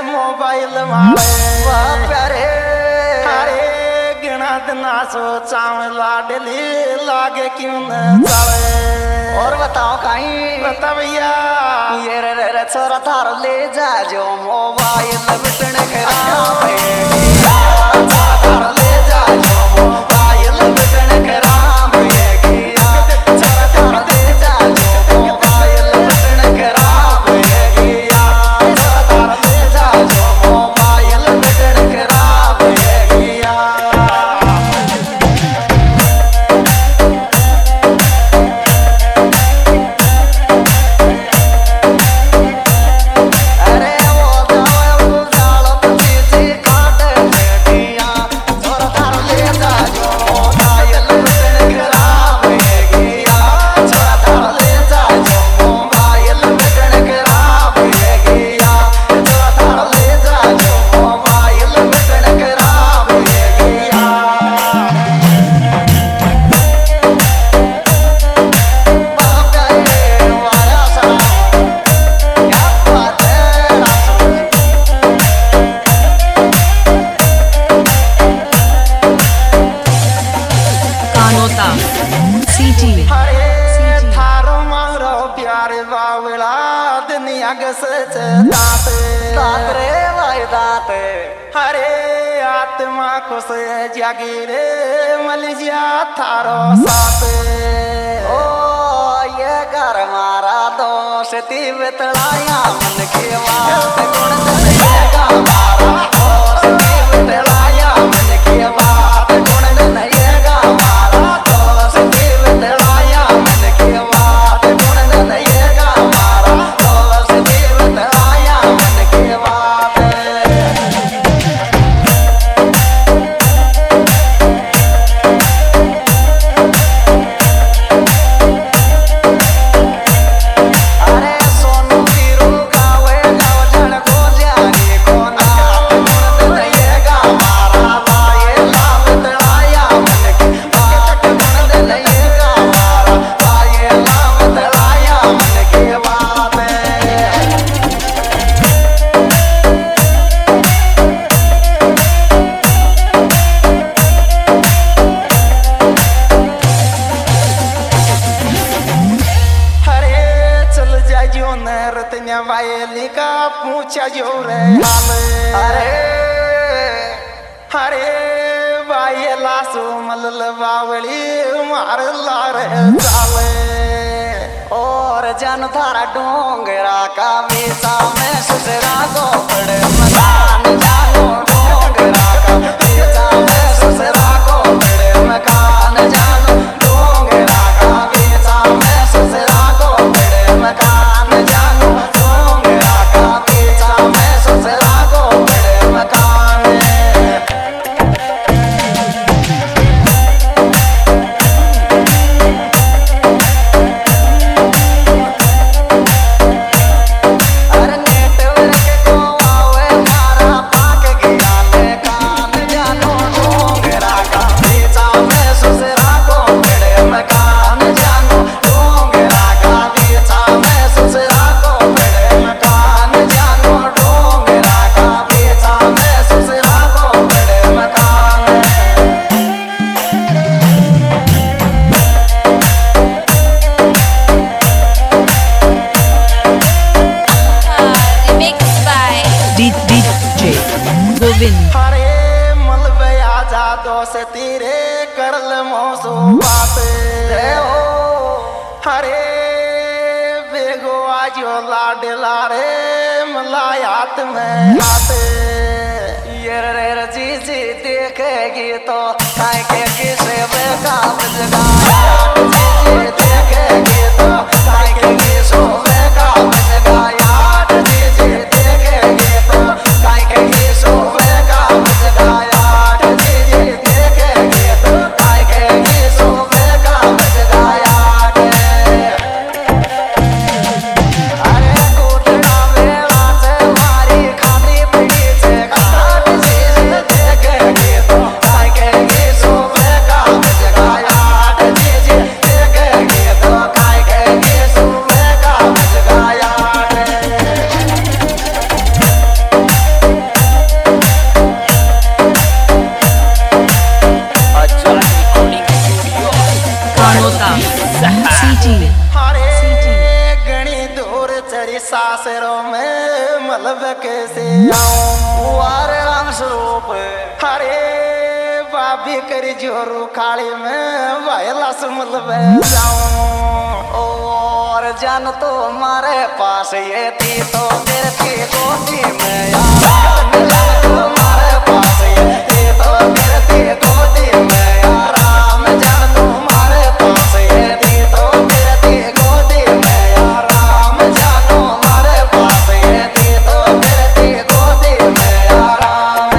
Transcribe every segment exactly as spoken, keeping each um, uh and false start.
Mobile मारे प्यारे अरे गिना दिना सो चावल लाडली लागे क्यों न चावे। और बताओ कहीं बता भैया ये रे रे रे छोरा थार ले जा जो मोबाइल बटन खराब है छोरा थार ले जा जो मोबाइल बटन खराब है छोरा थार ले जा जो मोबाइल बटन खराब है छोरा थार ले जा जो मोबाइल बटन खराब है। हरे आत्मा खुश जागी रे मलिया थारो साथ ओ ये घर मारा दोष तीव तड़ाया मन के बात गुण दनेगा मारा दोष तीव तड़ाया मन के बात गुण दनेगा मारा दोष तीव तड़ाया मन के बात गुण दनेगा मारा दोष तीव तड़ाया मन के बात। वायली का पूछा जो रे हाल अरे हरे वायला सो मलल बावली मार लारे चाले और जन थारा डोंगरा का बेसा में ससुरा को बड़े मकान जानो डोंगरा का बेसा में ससुरा को बड़े मकान जानो डोंगरा का बेसा में ससुरा को बड़े मकान जानो डोंगरा का बेसा में ससुरा को बड़े मकान। हरे मलबया जा दोष तेरे करल मौसो बात हरे बेगो आजो लाडला रे मलायात में हाथ ये रे जी जी देखेगी तो काय के किसे बेका बजगा जी जी देखेगी तो काय के किसो बेका बजगा यार जी जी देखेगी तो काय के किसो बेका बजगा यार जी जी देखेगी तो काय के किसो बेका बजगा यार। अरे कोटड़ा में आसे मारी खाली पड़ी से खाट जी जी देखेगी तो काय के किसो सासरों में मतलब कैसे आऊं वारे राम स्वरूप हरे बाबी करी जोरू खाली में वायला से मतलब जाऊं और जान तो हमारे पास ये थी तो मेरे थी गोदी में यार जान तो हमारे पास ये थी तो मेरे थी गोदी में यार राम जान तो हमारे पास ये थी तो मेरे थी गोदी में यार राम जान तो हमारे पास ये थी तो मेरे थी गोदी में यार राम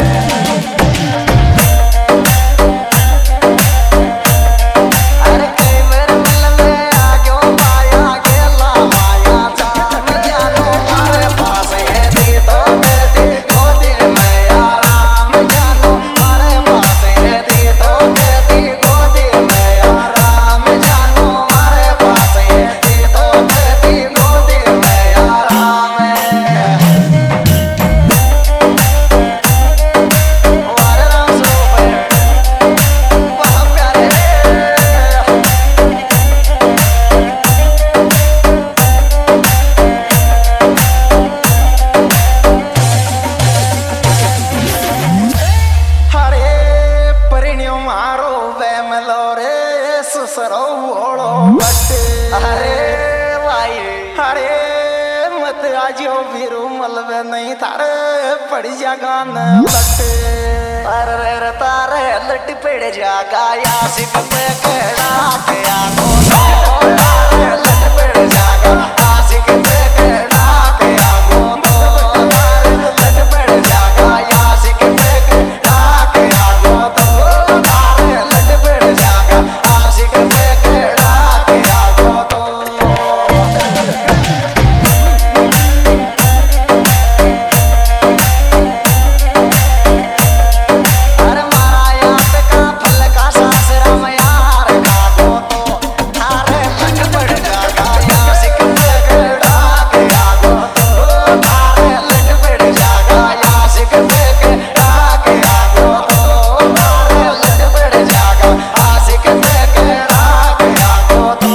अरे कई बार मिल में आ क्यों पाया गेला माया जान जानो हमारे पास ये थी तो मेरे थी गोदी में यार राम जानो हमारे पास ये थी तो मेरे थी गोदी में यार राम जानो हमारे पास ये थी तो मेरे थी गोदी में यार राम वारे राम स्वरूप बहुत प्यारे हरे परिण्यो मारो वे मलो रे सुसरो ओड़ो बटे अरे भाई हरे मत आजो वीरू मलबे नहीं थारे पड़ी जा गान बटे अरे रे तारे लट पड़ जागा या सिक पे केड़ा के आगो तारे लट पड़ जागा या सिक पे केड़ा के आगो तारे लट पड़ जागा या सिक पे केड़ा के आगो तारे लट पड़ जागा या सिक पे केड़ा के आगो तो अरे मारा याद का फल का सासरा में यार खागो तो थारे लट पड़ जागा या सिक पे केड़ा के आगो तो थारे लट पड़ जागा या सिक पे केड़ा के आगो तो थारे लट पड़ जागा या सिक पे केड़ा के आगो तो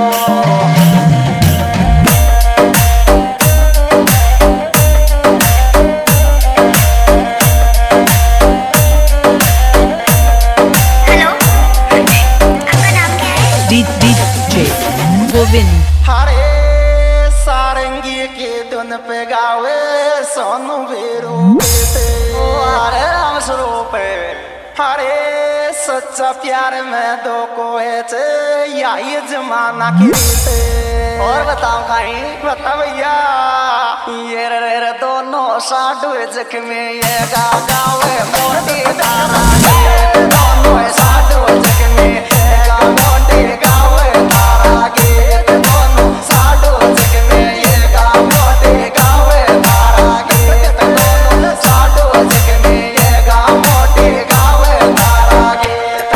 हेलो आपका नाम क्या है? डी डीजे गोविंद हरे सारंगी के धुन पे गावे सोनू वीरू बेटे अरे राम स्वरूप हरे सच्चा प्यार में दो को है चे यही जमाना की रीते और बताओ कहीं बता भैया ये रे रे दोनों साडू जख्मी ये गा गावे मोटी तारा के दोनों साडू जख्मी ये गा मोटी गावे तारा के दोनों साडू जख्मी ये गा मोटी गावे तारा के दोनों साडू जख्मी ये गा मोटी गावे तारा के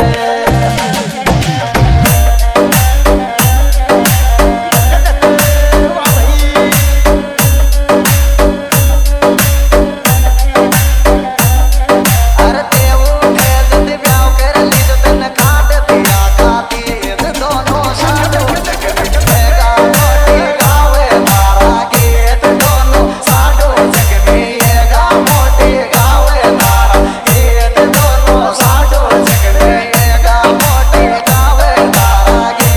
अरे देव उठे जद ब्याह कर ली तो तन काट दिया खाती ये दोनों साडू जख्मी ये गा मोटी गावे तारा के दोनों साडू जख्मी ये गा मोटी गावे तारा के दोनों साडू जख्मी ये गा मोटी गावे तारा के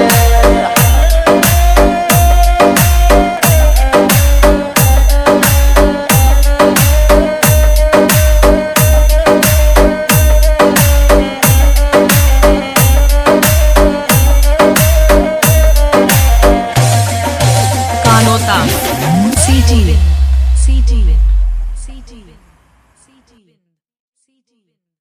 कानोता सीटी सीटी सीटी सीटी